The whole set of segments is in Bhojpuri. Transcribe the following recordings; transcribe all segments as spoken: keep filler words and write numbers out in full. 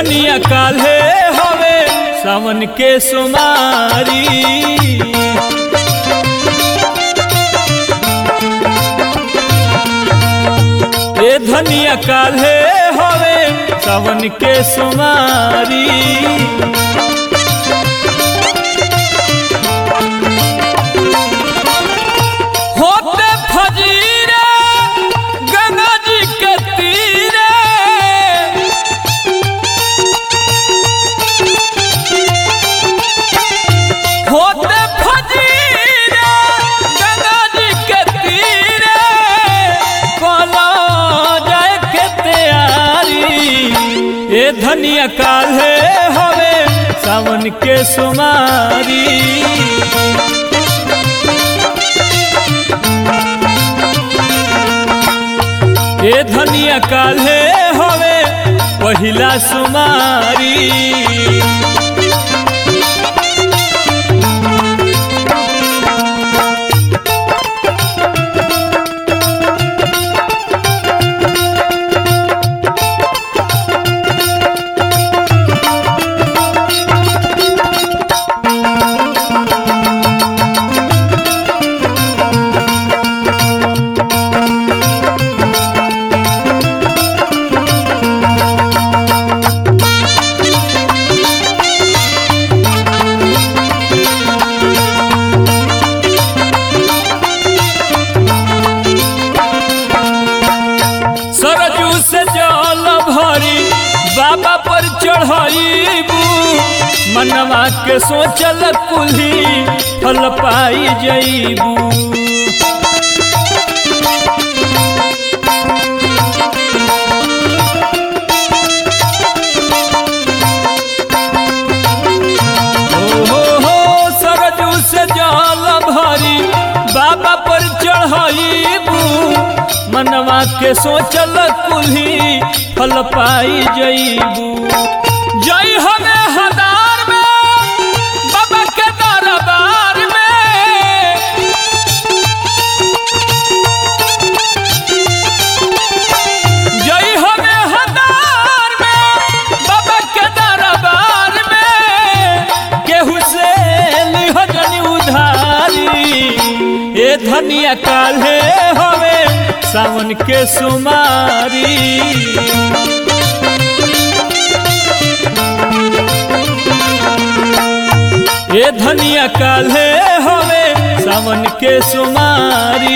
धनिया काल्हे हवे सावन के सुमारी। ए धनिया काल्हे हवे सावन के सुमारी। होते फजीरे गंगा जी के तीरे होते फजीरे गंगा जी के तीरे कोला जाए के तैयारी। ए धनिया काल्हे हवे सावन के सुमारी। ए धनिया काल्हे हवे पहिला सुमारी। सरजू से जल भरी बाबा पर चढ़ाईबू मनवा के सोचल कुल्ही फल पाई जईबू। हो हो सरजू से जल भरी बाबा पर चढ़ाईबू मनवा के सोचल कुल्ही फल पाई जईबू। जई हमें हदार में बाबा के दरबार में जई हमें हदार में बाबा के दरबार में केहू से लिह जनी उधारी। ए धनिया काल्हे हवे सावन के सुमारी। ए धनिया काल्हे हवे सावन के सुमारी।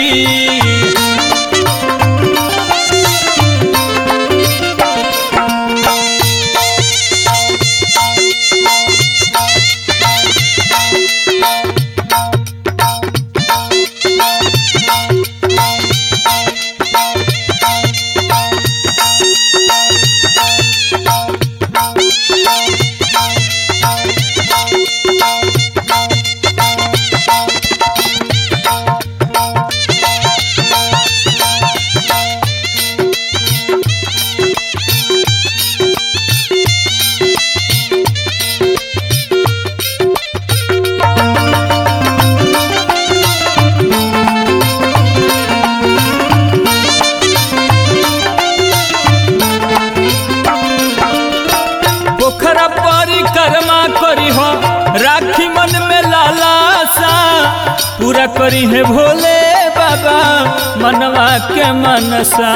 पोखरा परिक्रमा करी हो राखी मन में लालासा पूरा करी है भोले बाबा मनवा के मनसा।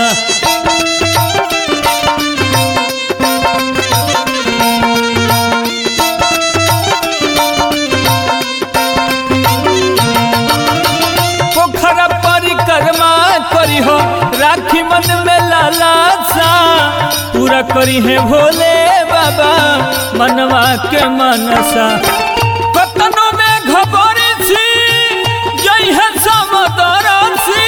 पोखरा परिक्रमा करी हो राखी मन में लालासा पूरा करी है भोले बाबा मनवा के मनसा। कतनो में घबरी सी जई है समदरसी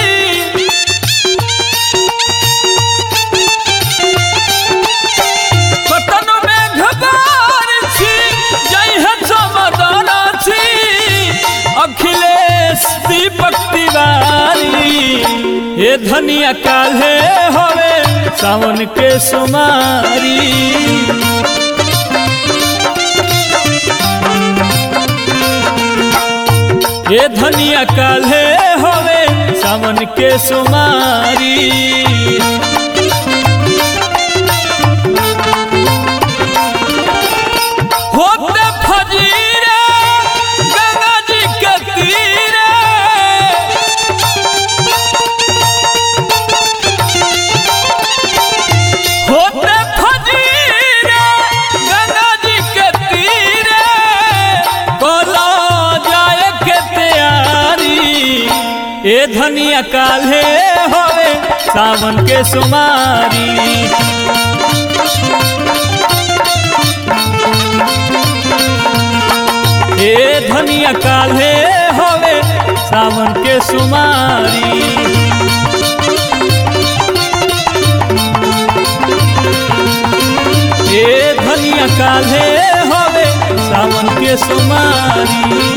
कतनो में घबरी सी जई है समदरसी अखिलेश दीपक तिवारी। ए धनिया काल्हे हवे सावन के सुमारी। ए धनिया काल्हे हवे सावन के सुमारी। ए धनिया काल्हे होवे सावन के सुमारी। ए धनिया काल्हे होवे सावन के सुमारी। ए धनिया काल्हे होवे सावन के सुमारी।